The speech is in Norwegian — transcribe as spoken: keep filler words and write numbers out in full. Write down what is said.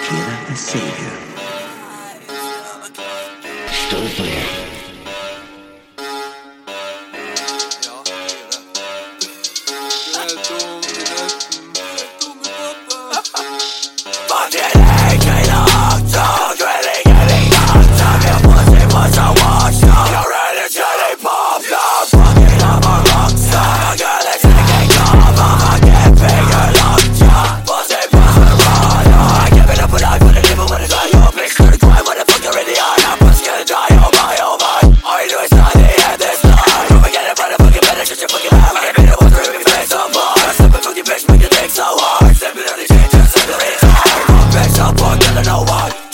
quiera the savior. Står på det. So hard, stepping on the changes, stepping on the changes. Bitch, I'm fucking, I don't know what.